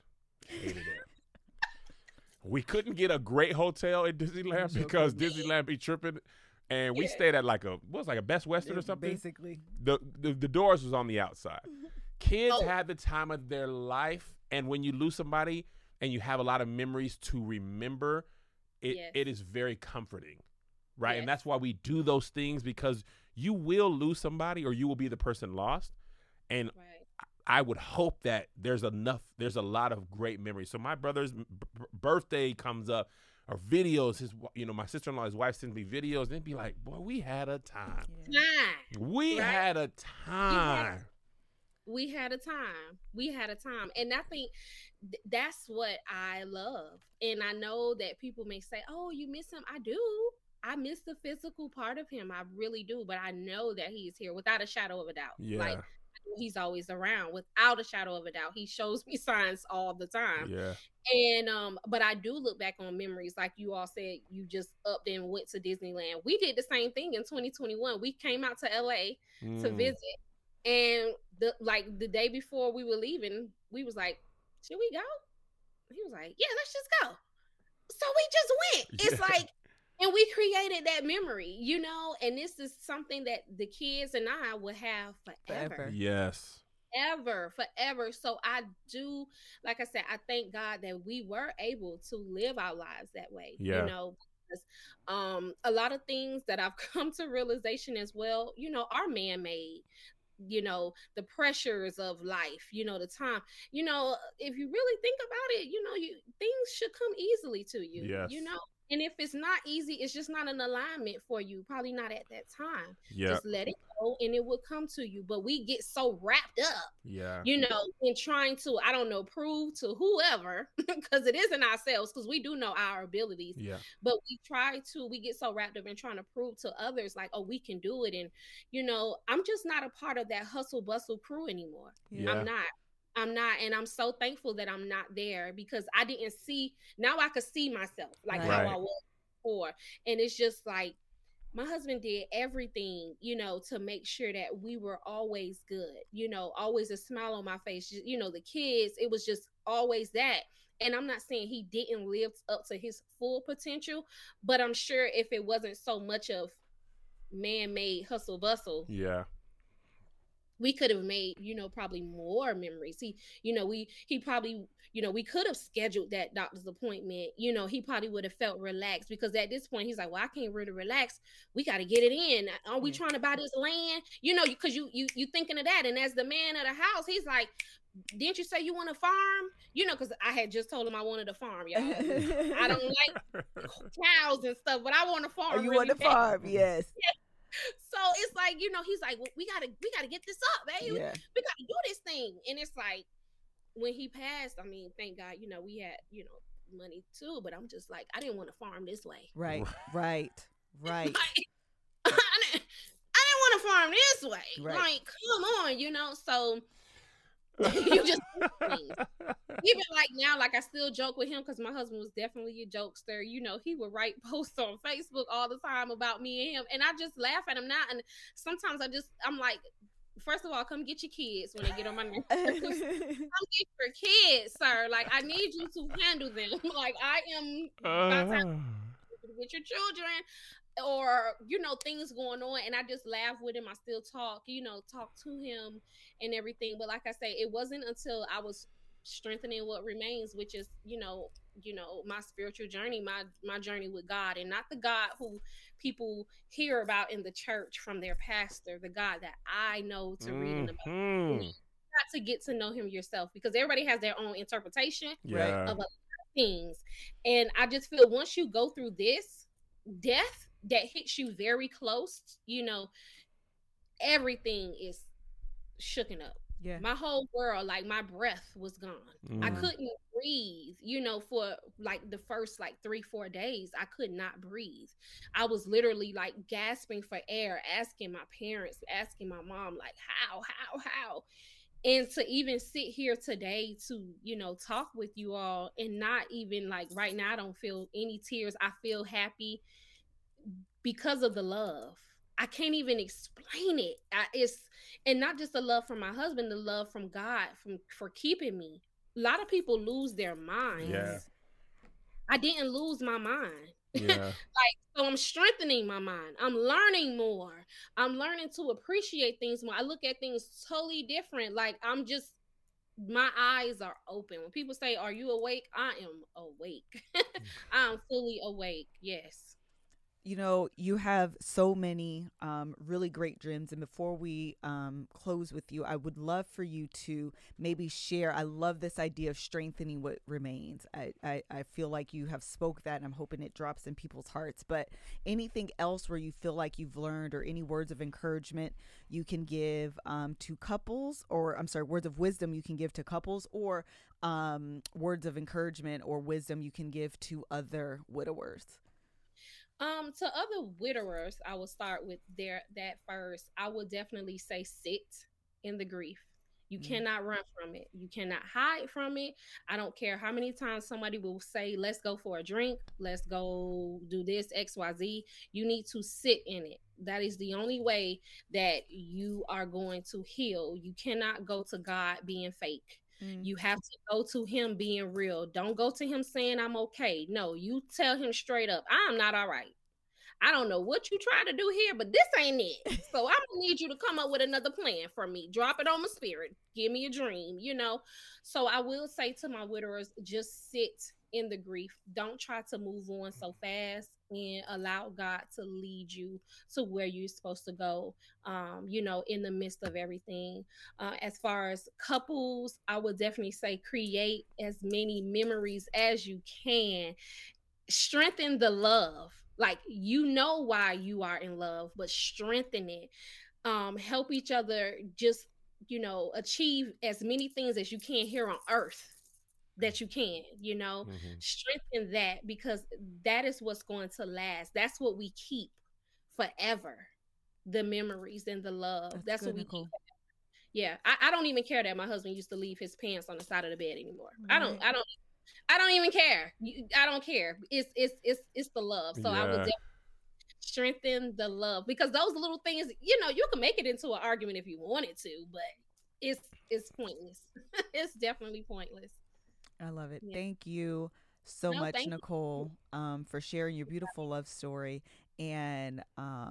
We couldn't get a great hotel in Disneyland because Disneyland be tripping. And we stayed at like a Best Western or something. Basically. The doors was on the outside. Kids had the time of their life. And when you lose somebody and you have a lot of memories to remember, it is very comforting. Right. Yes. And that's why we do those things, because you will lose somebody or you will be the person lost. And I would hope that there's a lot of great memories. So my brother's birthday comes up, or videos, my sister-in-law, his wife sends me videos, and it'd be like, boy, we had a time. We had a time. We had a time. And I think that's what I love. And I know that people may say, oh, you miss him. I do. I miss the physical part of him. I really do. But I know that he's here without a shadow of a doubt. Yeah. Like, he's always around without a shadow of a doubt. He shows me signs all the time. Yeah. And but I do look back on memories, like you all said. You just upped and went to Disneyland. We did the same thing in 2021. We came out to LA to visit, and the day before we were leaving, we was like, should we go? He was like, yeah, let's just go. So we just went. It's like, and we created that memory, and this is something that the kids and I will have forever. Yes. Forever. So I do, like I said, I thank God that we were able to live our lives that way. Yeah. Because, a lot of things that I've come to realization as well, are man-made. The pressures of life, the time, if you really think about it, things should come easily to you. Yes. And if it's not easy, it's just not an alignment for you. Probably not at that time. Yeah. Just let it go and it will come to you. But we get so wrapped up, yeah, in trying to, prove to whoever, because it isn't ourselves, because we do know our abilities. Yeah. But we get so wrapped up in trying to prove to others, like, oh, we can do it. And, I'm just not a part of that hustle bustle crew anymore. Yeah. I'm not. I'm not, and I'm so thankful that I'm not there, because I didn't see, now I could see myself like how I was before. And it's just like, my husband did everything, to make sure that we were always good, always a smile on my face, the kids, it was just always that. And I'm not saying he didn't live up to his full potential, but I'm sure if it wasn't so much of man-made hustle bustle, we could have made, probably more memories. He probably, we could have scheduled that doctor's appointment. He probably would have felt relaxed, because at this point he's like, well, I can't really relax. We got to get it in. Are we trying to buy this land? Because you thinking of that. And as the man of the house, he's like, didn't you say you want a farm? Because I had just told him I wanted a farm, y'all. I don't like cows and stuff, but I want a farm. Oh, you want a farm, yes. So it's like, he's like, well, we gotta get this up, baby. Yeah. We gotta do this thing. And it's like, when he passed, I mean, thank God, we had, money too, but I'm just like, I didn't want to farm this way. Right. Like, I didn't want to farm this way. Right. Like, come on, so you just even like now, like I still joke with him, because my husband was definitely a jokester. He would write posts on Facebook all the time about me and him, and I just laugh at him now. And sometimes I'm like, first of all, come get your kids when they get on my nerves. Come get your kids, sir. Like, I need you to handle them. Like, I am about time with your children, or things going on, and I just laugh with him. I still talk to him and everything. But like I say, it wasn't until I was strengthening what remains, which is my spiritual journey, my journey with God, and not the God who people hear about in the church from their pastor, the God that I know to reading about. You got to get to know him yourself, because everybody has their own interpretation of a lot of things. And I just feel once you go through this death that hits you very close, everything is shooken up. Yeah. My whole world, like my breath was gone. I couldn't breathe, for like the first 3-4 days. I could not breathe. I was literally like gasping for air, asking my parents, asking my mom, like, how? And to even sit here today to, talk with you all, and not even like right now, I don't feel any tears. I feel happy because of the love. I can't even explain it. And not just the love from my husband, the love from God for keeping me. A lot of people lose their minds. Yeah. I didn't lose my mind. Yeah. So I'm strengthening my mind. I'm learning more. I'm learning to appreciate things more. I look at things totally different. Like, my eyes are open. When people say, are you awake? I am awake. I'm fully awake. Yes. You have so many really great gems. And before we close with you, I would love for you to maybe share. I love this idea of strengthening what remains. I feel like you have spoke that, and I'm hoping it drops in people's hearts. But anything else where you feel like you've learned, or any words of encouragement you can give to couples, or words of wisdom you can give to couples, or words of encouragement or wisdom you can give to other widowers? To other widowers, I will start with that first. I would definitely say sit in the grief. You cannot run from it. You cannot hide from it. I don't care how many times somebody will say, let's go for a drink. Let's go do this, XYZ. You need to sit in it. That is the only way that you are going to heal. You cannot go to God being fake. You have to go to him being real. Don't go to him saying I'm okay. No, you tell him straight up, I'm not all right. I don't know what you try to do here, but this ain't it. So I'm gonna need you to come up with another plan for me. Drop it on my spirit. Give me a dream, So I will say to my widowers, just sit in the grief. Don't try to move on so fast, and allow God to lead you to where you're supposed to go, in the midst of everything. As far as couples, I would definitely say create as many memories as you can. Strengthen the love. Like, why you are in love, but strengthen it. Help each other just, achieve as many things as you can here on earth that you can, strengthen that, because that is what's going to last. That's what we keep forever. The memories and the love. That's what we keep. Yeah, I don't even care that my husband used to leave his pants on the side of the bed anymore. Right. I don't even care. I don't care. It's the love. So I would definitely strengthen the love, because those little things, you know, you can make it into an argument if you wanted to, but it's pointless. It's definitely pointless. I love it. Yeah. Thank you so much, thank you. Nicole, for sharing your beautiful love story and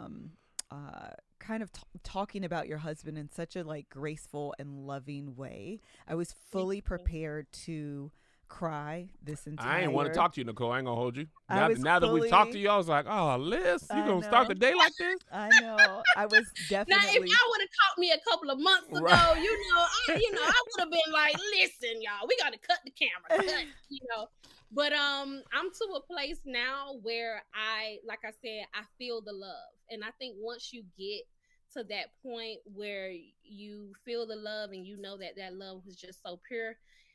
kind of talking about your husband in such a like graceful and loving way. I was fully prepared to cry this entire. I ain't want to talk to you, Nicole. I ain't gonna hold you. I was Now that we fully- talked to you, I was like, oh, Liz, you I gonna start know. the day like this? I know. I was Now, definitely. if y'all would have caught me a couple of months ago, Right. I would have been like, listen, y'all, we got to cut the camera, But I'm to a place now where like I said, I feel the love. And I think once you get to that point where you feel the love and you know that love was just so pure,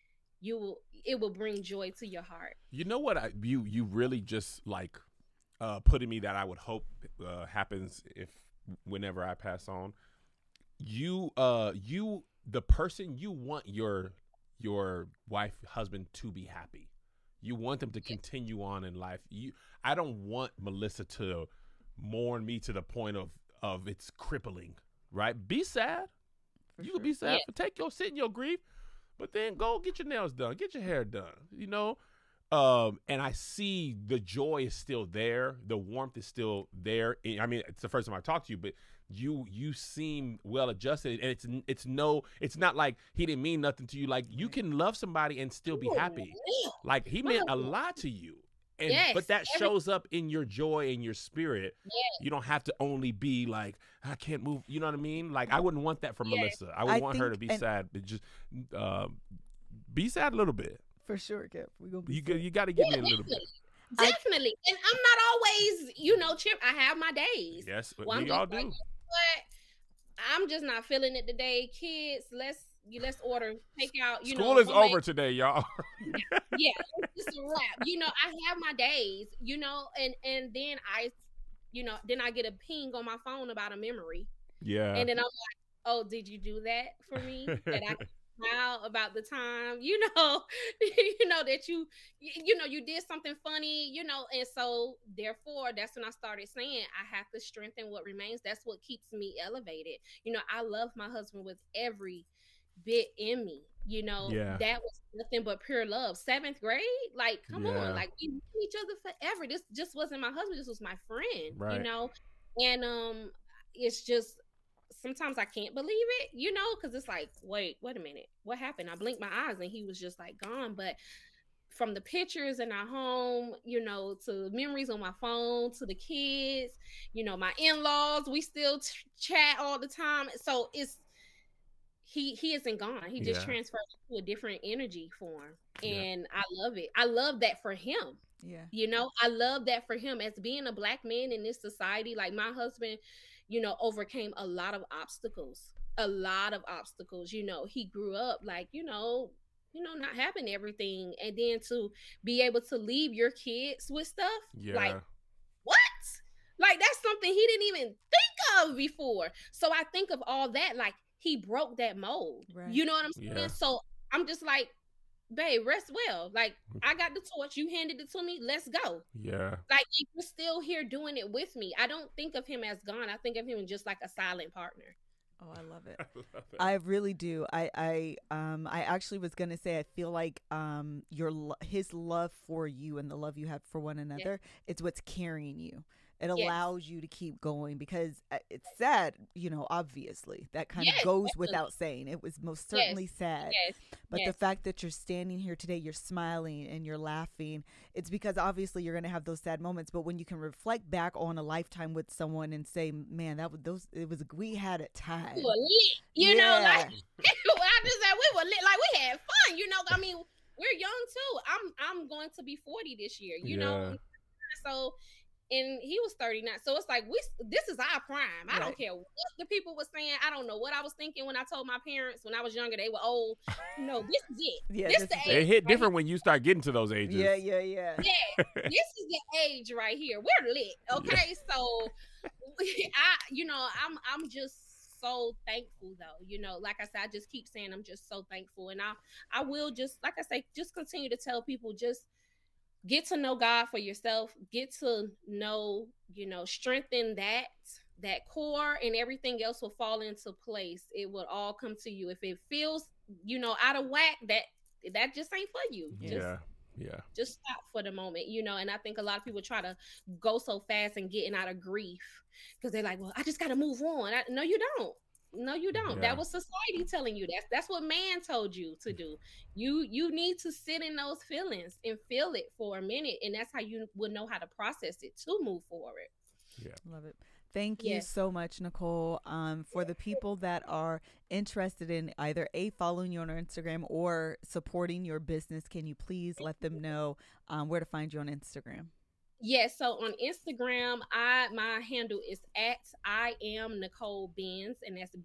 it will bring joy to your heart. You know what? You really just like put in me that I would hope happens whenever I pass on. You the person you want your wife, husband to be happy. You want them to continue on in life. I don't want Melissa to mourn me to the point of it's crippling, right? Be sad. You can be sad. Sit in your grief, but then go get your nails done, get your hair done, and I see the joy is still there. The warmth is still there. I mean, it's the first time I talked to you, but you seem well adjusted, and it's not like he didn't mean nothing to you. Like, you can love somebody and still be happy. Like, he meant a lot to you. And but that shows up in your joy and your spirit. Yes. You don't have to only be like, I can't move. You know what I mean? Like, I wouldn't want that from Melissa. I would want her to be sad, but just be sad a little bit. For sure, Kev. We gonna be. You got to get me a little bit. Definitely. And I'm not always, Chip. I have my days. Yes, well, we all do. But I'm just not feeling it today. Kids, let's order takeout. School is over today, y'all. Yeah, it's a wrap. I have my days, and then then I get a ping on my phone about a memory. Yeah. And then I'm like, oh, did you do that for me? That I can smile about the time, that you did something funny, and so therefore that's when I started saying I have to strengthen what remains. That's what keeps me elevated. I love my husband with every bit in me, that was nothing but pure love. 7th grade, like, come on, like, we knew each other forever. This just wasn't my husband, this was my friend, right. And it's just sometimes I can't believe it, because it's like, wait a minute, what happened? I blinked my eyes and he was just like gone. But from the pictures in our home, to memories on my phone, to the kids, my in-laws, we still chat all the time. So he isn't gone. He just transferred to a different energy form. And I love it. I love that for him. Yeah. I love that for him as being a Black man in this society. Like, my husband, overcame a lot of obstacles. He grew up like, not having everything. And then to be able to leave your kids with stuff. Yeah. Like, what? Like, that's something he didn't even think of before. So I think of all that, like, he broke that mold. Right. You know what I'm saying? Yeah. So I'm just like, babe, rest well. Like, I got the torch. You handed it to me. Let's go. Yeah. Like, you're still here doing it with me. I don't think of him as gone. I think of him just like a silent partner. Oh, I love it. I really do. I actually was gonna say, I feel like his love for you and the love you have for one another, it's what's carrying you. It allows you to keep going, because it's sad, obviously. That kind of goes without saying. It was most certainly sad. But the fact that you're standing here today, you're smiling and you're laughing, it's because obviously you're going to have those sad moments. But when you can reflect back on a lifetime with someone and say, man, we had a time. We were lit, like, I just said we were lit, like, we had fun, I mean, we're young too. I'm going to be 40 this year, know? So, and he was 39. So it's like, this is our prime. I don't care what the people were saying. I don't know what I was thinking when I told my parents when I was younger. They were old. This is it. Yeah, this the age. It hit different when you start getting to those ages. Yeah. Yeah, this is the age right here. We're lit. Okay. So I'm just so thankful though. You know, like I said, I just keep saying I'm just so thankful. And I will just, like I say, just continue to tell people, just get to know God for yourself, get to know, you know, strengthen that core, and everything else will fall into place. It will all come to you. If it feels, you know, out of whack, that just ain't for you. Just stop for the moment, you know. And I think a lot of people try to go so fast and getting out of grief because they're like, well, I just got to move on. No, you don't. Yeah. That was society telling you that's what man told you to do. You need to sit in those feelings and feel it for a minute, and that's how you will know how to process it to move forward. Yeah, love it. Thank you so much, Nicole. For the people that are interested in either following you on Instagram or supporting your business, can you please let them know where to find you on Instagram? Yes, so on Instagram, my handle is @IamNicoleBenz, and that's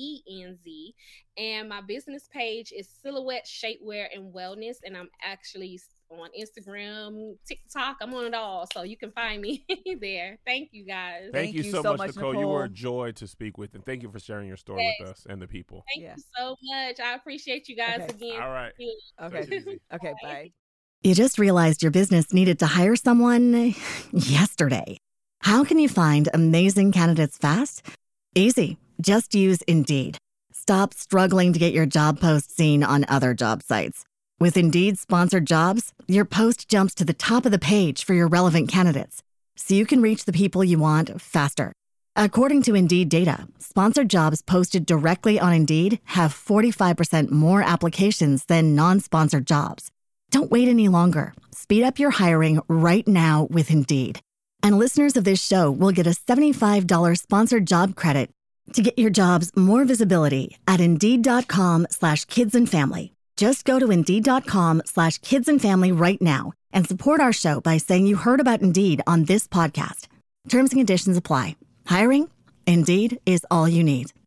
BENZ. And my business page is Silhouette Shapewear and Wellness, and I'm actually on Instagram, TikTok. I'm on it all, so you can find me there. Thank you, guys. Thank you so much, Nicole. You were a joy to speak with, and thank you for sharing your story with us and the people. Thank you so much. I appreciate you guys again. All right. Okay, bye. You just realized your business needed to hire someone yesterday. How can you find amazing candidates fast? Easy. Just use Indeed. Stop struggling to get your job post seen on other job sites. With Indeed sponsored jobs, your post jumps to the top of the page for your relevant candidates, so you can reach the people you want faster. According to Indeed data, sponsored jobs posted directly on Indeed have 45% more applications than non-sponsored jobs. Don't wait any longer. Speed up your hiring right now with Indeed. And listeners of this show will get a $75 sponsored job credit to get your jobs more visibility at Indeed.com/kidsandfamily. Just go to Indeed.com/kidsandfamily right now and support our show by saying you heard about Indeed on this podcast. Terms and conditions apply. Hiring? Indeed is all you need.